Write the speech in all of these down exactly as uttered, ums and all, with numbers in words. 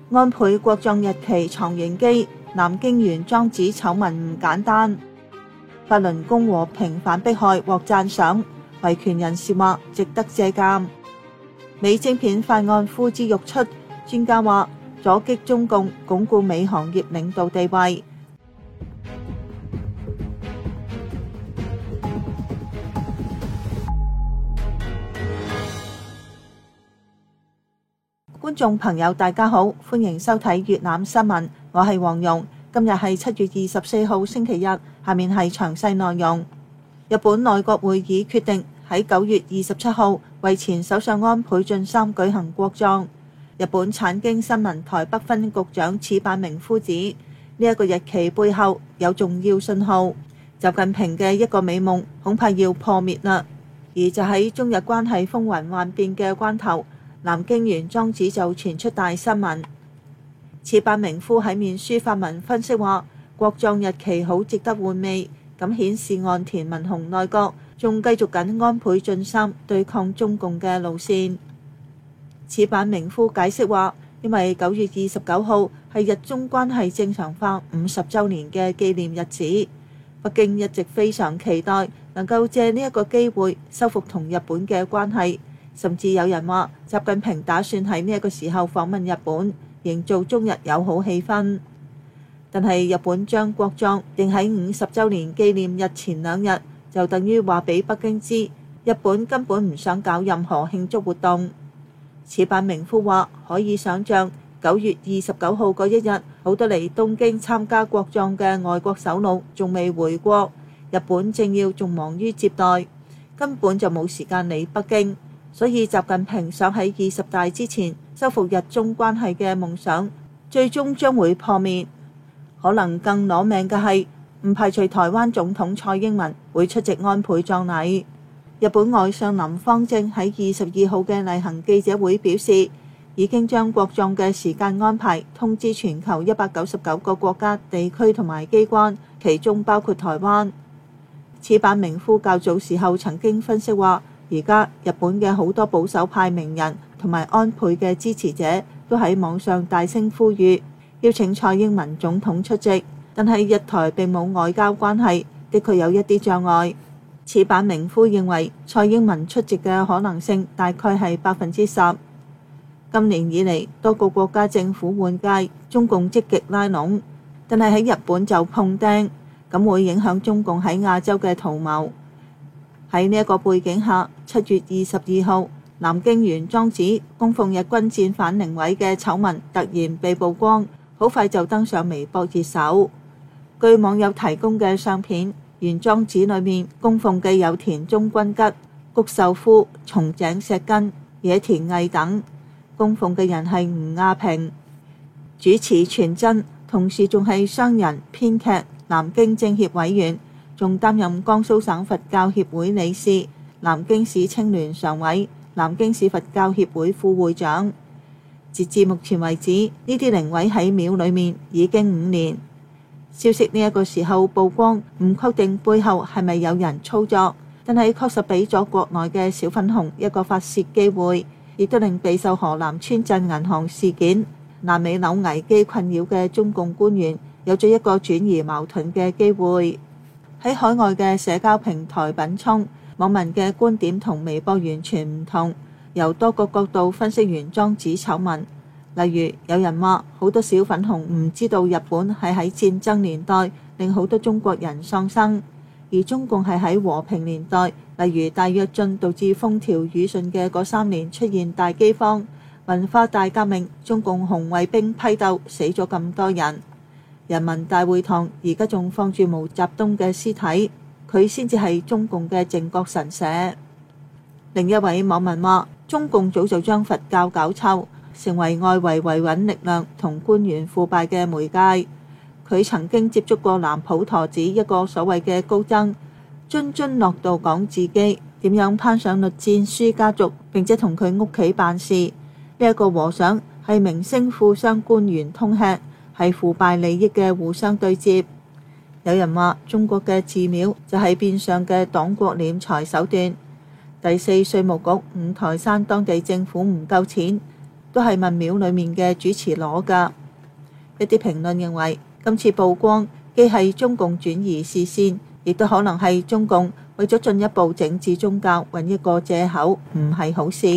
安倍國葬日期藏形機，南京原莊子醜聞唔簡單。法輪功和平反迫害獲讚賞，維權人士話值得借鑑。美晶片法案呼之欲出，專家話阻擊中共鞏固美行業領導地位。觀眾朋友大家好，歡迎收睇粵覽新聞，我係黃蓉。今日係七月二十四號星期日，下面係詳細內容。日本內閣會議決定喺九月二十七號為前首相安倍晉三舉行國葬。日本產經新聞台北分局長矢板明夫指，呢、這、一個日期背後有重要信號，習近平嘅一個美夢恐怕要破滅啦。而就喺中日關係風雲幻變嘅關頭，南京原莊子就傳出大新聞。矢板明夫喺面書發文分析話，國葬日期好值得玩味，咁顯示岸田文雄內閣仲繼續緊安倍晉三對抗中共嘅路線。矢板明夫解釋話，因為九月二十九號係日中關係正常化五十週年嘅紀念日子，北京一直非常期待能夠借呢一個機會修復同日本嘅關係。甚至有人話，習近平打算喺呢一個時候訪問日本，營造中日友好氣氛。但係日本將國葬定喺五十週年紀念日前兩日，就等於話俾北京知，日本根本唔想搞任何慶祝活動。矢板明夫話，可以想像九月二十九號嗰一日，好多嚟東京參加國葬嘅外國首腦仲未回國，日本政要仲忙於接待，根本就冇時間理北京。所以習近平想喺二十大之前修復日中關係嘅夢想，最終將會破滅。可能更攞命嘅係，唔排除台灣總統蔡英文會出席安倍葬禮。日本外相林芳正喺二十二號嘅例行記者會表示，已經將國葬嘅時間安排通知全球一百九十九個國家、地區同埋機關，其中包括台灣。矢板明夫較早時候曾經分析話，而家日本嘅好多保守派名人同埋安倍嘅支持者都喺網上大聲呼籲邀請蔡英文總統出席，但係日台並冇外交關係，的確有一啲障礙。矢板明夫認為蔡英文出席嘅可能性大概係百分之十。今年以嚟多個國家政府換屆，中共積極拉攏，但係喺日本就碰釘，咁會影響中共喺亞洲嘅圖謀。喺呢一個背景下，七月二十二號，南京原莊子供奉日軍戰犯靈位嘅醜聞突然被曝光，好快就登上微博熱搜。據網友提供嘅相片，原莊子裏面供奉嘅有田中君吉、谷秀夫、松井石根、野田毅等，供奉嘅人係吳亞平。主持傳真，同時仲係商人、編劇、南京政協委員，仲擔任江蘇省佛教協會理事、南京市青聯常委、南京市佛教協會副會長。截至目前為止，呢啲靈位喺廟裏面已經五年。消息呢一個時候曝光，唔確定背後係咪有人操作，但係確實俾咗國內嘅小粉紅一個發洩機會，亦都令備受河南村鎮銀行事件、爛尾樓危機困擾嘅中共官員有咗一個轉移矛盾嘅機會。喺海外嘅社交平台品充，網民嘅觀點同微博完全唔同，由多個角度分析原莊子醜聞。例如有人話，好多小粉紅唔知道日本係喺戰爭年代令好多中國人喪生，而中共係喺和平年代，例如大躍進導致風調雨順嘅嗰三年出現大饑荒、文化大革命，中共紅衛兵批鬥死咗咁多人。人民大會堂而家仲放住毛澤東嘅屍體，佢先至係中共嘅靖國神社。另一位網民話，中共早就將佛教搞臭，成為外圍維穩力量同官員腐敗嘅媒介。佢曾經接觸過南普陀寺一個所謂嘅高僧，津津樂道講自己點樣攀上栗戰書家族，並且同佢屋企辦事。呢、這、一個和尚係明星富商官員通吃，係腐敗利益嘅互相對接。有人話中國嘅寺廟就係變相嘅黨國斂財手段。第四稅務局五台山當地政府唔夠錢， 都係文廟裡面嘅主持攞㗎。一啲評論認為，今次曝光既係中共轉移視線，亦都可能係中共為咗進一步整治宗教揾一個藉口，唔係好事。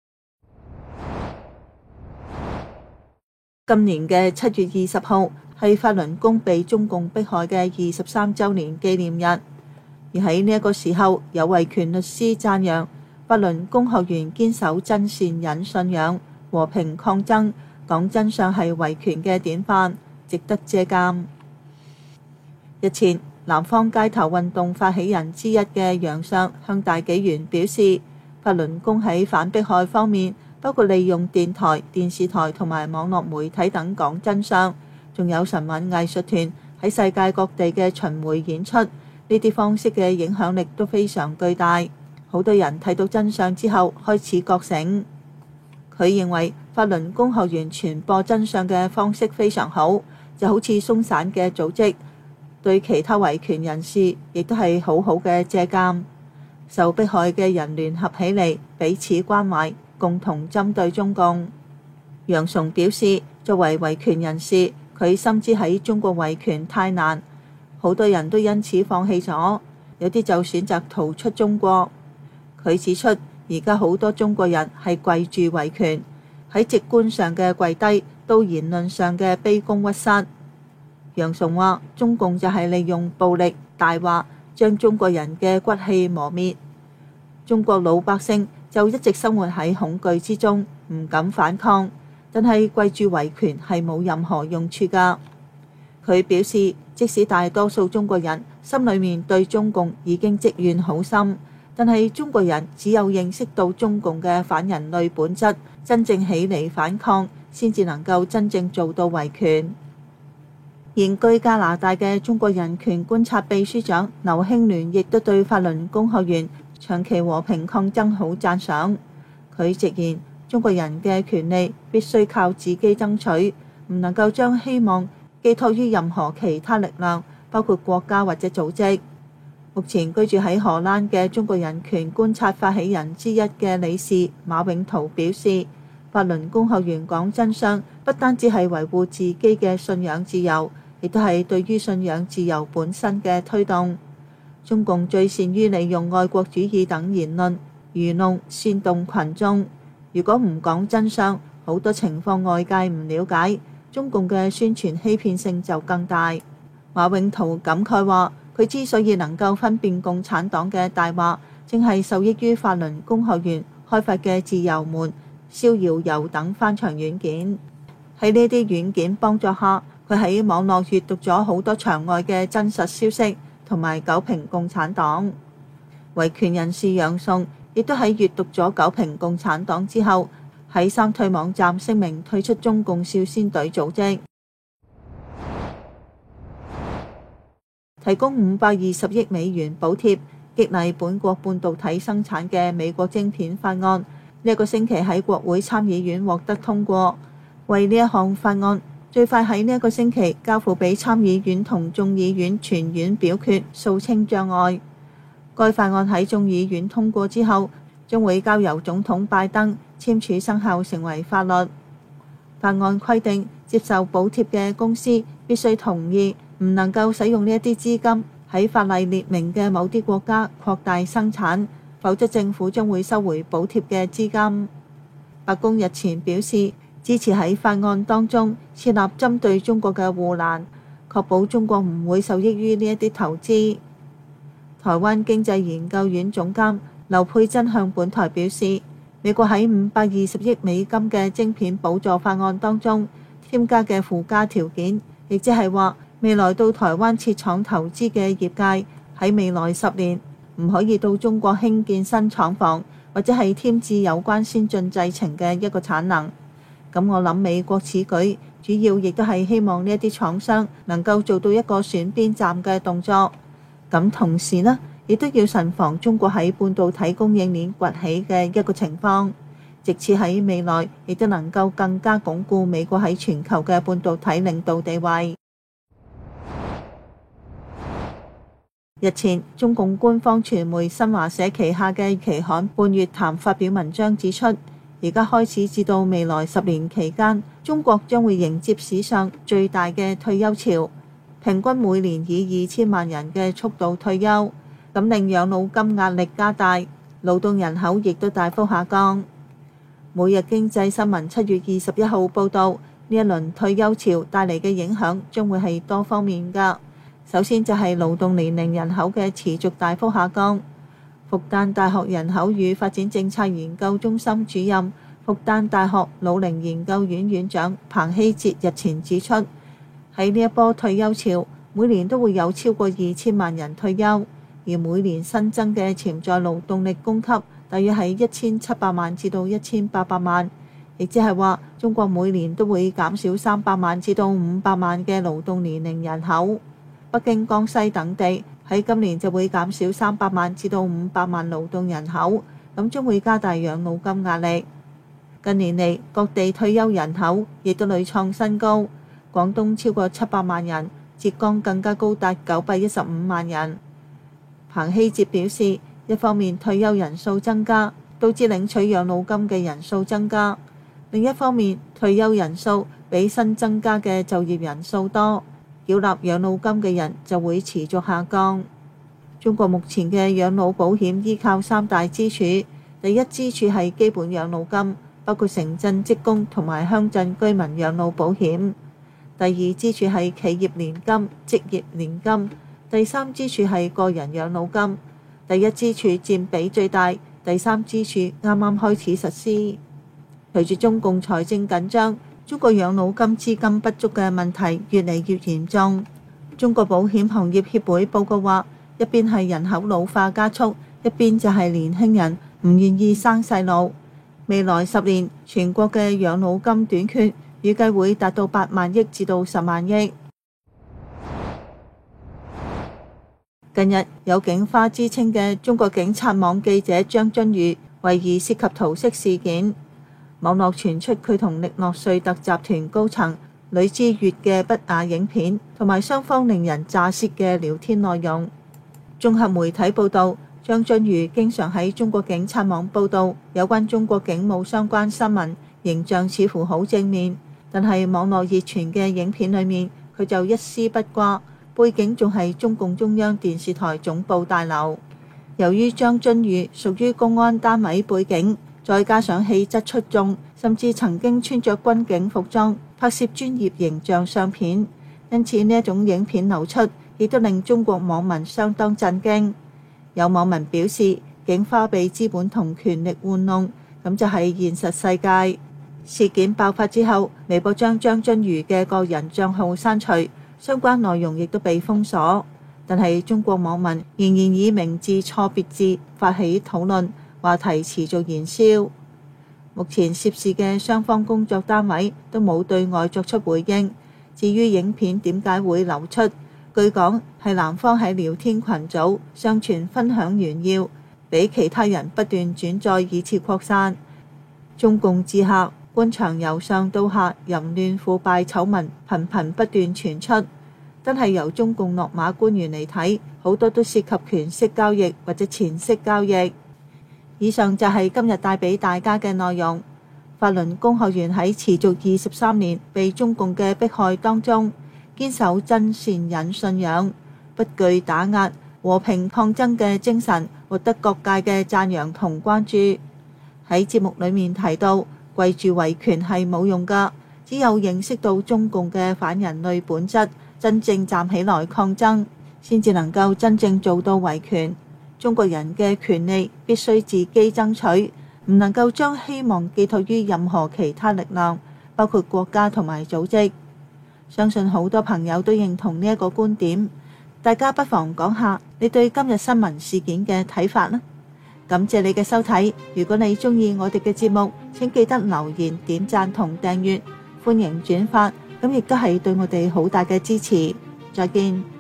今年嘅七月二十號係法輪功被中共迫害嘅二十三週年紀念日，而喺呢一個時候，有維權律師讚揚法輪功學員堅守真善忍信仰、和平抗爭、講真相係維權嘅典範，值得借鑑。日前，南方街頭運動發起人之一嘅楊尚向大紀元表示，法輪功喺反迫害方面，包括利用電台、電視台同埋網絡媒體等講真相，仲有神韻藝術團喺世界各地嘅巡迴演出，呢啲方式嘅影響力都非常巨大。好多人睇到真相之後開始覺醒。佢認為法輪功學員傳播真相嘅方式非常好，就好似鬆散嘅組織，對其他維權人士亦都係好好嘅借鑑。受迫害嘅人聯合起嚟，彼此關懷，共同針對中共。楊崇表示，作為維權人士，佢深知喺中國維權太難，好多人都因此放棄咗，有啲就選擇逃出中國。佢指出，而家好多中國人係跪住維權，喺直觀上嘅跪低，到言論上嘅卑躬屈膝。楊崇話，中共就係利用暴力大話，將中國人嘅骨氣磨滅。中國老百姓就一直生活喺恐懼之中，唔敢反抗，但係跪住維權係冇任何用處㗎。佢表示，即使大多數中國人心裏面對中共已經積怨好深，但係中國人只有認識到中共嘅反人類本質，真正起嚟反抗，先至能夠真正做到維權。現居加拿大嘅中國人權觀察秘書長劉興聯亦都對法輪功學員長期和平抗爭好讚賞。佢直言，中國人嘅權利必須靠自己爭取，唔能夠將希望寄託於任何其他力量，包括國家或者組織。目前居住喺荷蘭嘅中國人權觀察發起人之一嘅理事馬永圖表示，法輪功學員講真相，不單止係維護自己嘅信仰自由，亦都係對於信仰自由本身嘅推動。中共最善於利用愛國主義等言論愚弄煽動群眾，如果唔講真相，好多情況外界唔了解，中共嘅宣傳欺騙性就更大。馬永圖感慨話，佢之所以能夠分辨共產黨嘅大話，正係受益於法輪功學員開發嘅自由門、逍遙遊等翻牆軟件。喺呢啲軟件幫助下，佢喺網絡閱讀咗好多場外嘅真實消息，同埋糾評共產黨。維權人士楊崇亦都喺閱讀咗糾評共產黨之後，喺三退網站聲明退出中共少先隊組織。提供五百二十億美元補貼激勵本國半導體生產嘅美國晶片法案，呢、這、一個星期喺國會參議院獲得通過，為呢一項法案最快喺呢一個星期交付俾參議院同眾議院全院表決，掃清障礙。該法案喺眾議院通過之後，將會交由總統拜登簽署生效，成為法律。法案規定，接受補貼嘅公司必須同意唔能夠使用呢一啲資金喺法例列明嘅某啲國家擴大生產，否則政府將會收回補貼嘅資金。白宮日前表示，支持喺法案當中設立針對中國嘅護欄，確保中國唔會受益於呢一啲投資。台灣經濟研究院總監劉佩珍向本台表示，美國喺五百二十億美金嘅晶片補助法案當中添加嘅附加條件，亦即係話未來到台灣設廠投資嘅業界喺未來十年唔可以到中國興建新廠房，或者係添置有關先進製程嘅一個產能。咁我諗美國此舉主要亦都係希望呢一啲廠商能夠做到一個選邊站嘅動作。咁同時呢，亦都要慎防中國喺半導體供應鏈崛起嘅一個情況，直至喺未來亦都能夠更加鞏固美國喺全球嘅半導體領導地位。日前，中共官方傳媒新華社旗下嘅期刊《半月談》發表文章指出， 而家開始至到未來十年期間，中國將會迎接史上最大嘅退休潮，平均每年以二千萬人嘅速度退休，咁令養老金壓力加大，勞動人口亦都大幅下降。每日經濟新聞七月二十一號報道，呢一輪退休潮帶嚟嘅影響將會係多方面㗎。首先就係勞動年齡人口嘅持續大幅下降。復旦大學人口與發展政策研究中心主任、復旦大學老齡研究院院長彭希哲日前指出，喺呢一波退休潮，每年都會有超過二千萬人退休，而每年新增嘅潛在勞動力供給大約係一千七百萬至到一千八百萬，亦即係話中國每年都會減少三百萬至到五百萬嘅勞動年齡人口。北京、江西等地喺今年就會減少三百萬至到五百萬勞動人口，咁將會加大養老金壓力。近年嚟，各地退休人口亦都屢創新高，廣東超過七百萬人，浙江更加高達九百一十五萬人。彭希哲表示，一方面退休人數增加，導致領取養老金嘅人數增加；另一方面，退休人數比新增加嘅就業人數多，繳納養老金嘅人就會持續下降。中國目前嘅養老保險依靠三大支柱，第一支柱係基本養老金，包括城鎮職工同埋鄉鎮居民養老保險；第二支柱係企業年金、職業年金；第三支柱係個人養老金。第一支柱佔比最大，第三支柱啱啱開始實施。隨住中共財政緊張，中國養老金資金不足嘅問題越嚟越嚴重。中國保險行業協會報告話，一邊係人口老化加速，一邊就係年輕人唔願意生細路。未來十年，全國嘅養老金短缺預計會達到八萬億至到十萬億。近日有警花之稱嘅中國警察網記者張津瑜懷疑涉及桃色事件，網絡傳出佢同力諾瑞特集團高層呂知悅嘅不雅影片，同埋雙方令人咋舌嘅聊天內容。綜合媒體報道，張津瑜經常喺中國警察網報道有關中國警務相關新聞，形象似乎好正面，但係網絡熱傳嘅影片裏面，佢就一絲不掛，背景仲係中共中央電視台總部大樓。由於張津瑜屬於公安單位背景，再加上氣質出眾，甚至曾經穿着軍警服裝拍攝專業形象相片，因此呢一種影片流出，亦都令中國網民相當震驚。有網民表示，警花被資本同權力玩弄，咁就係現實世界。事件爆發之後，微博將張津瑜嘅個人帳號刪除，相關內容亦都被封鎖。但係中國網民仍然以名字錯別字發起討論，話題持續燃燒。目前涉事嘅雙方工作單位都冇對外作出回應。至於影片點解會流出，據講係男方喺聊天群組上傳分享炫耀，俾其他人不斷轉載以次擴散。中共治下官場由上到下淫亂腐敗醜聞頻頻不斷傳出，但係由中共落馬官員嚟睇，好多都涉及權色交易或者錢色交易。以上就係今日帶俾大家嘅內容。法輪功學員喺持續二十三年被中共嘅迫害當中，堅守真善忍信仰，不懼打壓，和平抗爭嘅精神，獲得各界嘅讚揚同關注。喺節目裡面提到，跪住維權係冇用㗎，只有認識到中共嘅反人類本質，真正站起來抗爭，先至能夠真正做到維權。中國人嘅權利必須自己爭取，唔能夠將希望寄託於任何其他力量，包括國家同埋組織。相信好多朋友都認同呢一個觀點，大家不妨講下你對今日新聞事件嘅睇法啦。感謝你嘅收睇，如果你鍾意我哋嘅節目，請記得留言、點讚同訂閱，歡迎轉發，咁亦都係對我哋好大嘅支持。再見。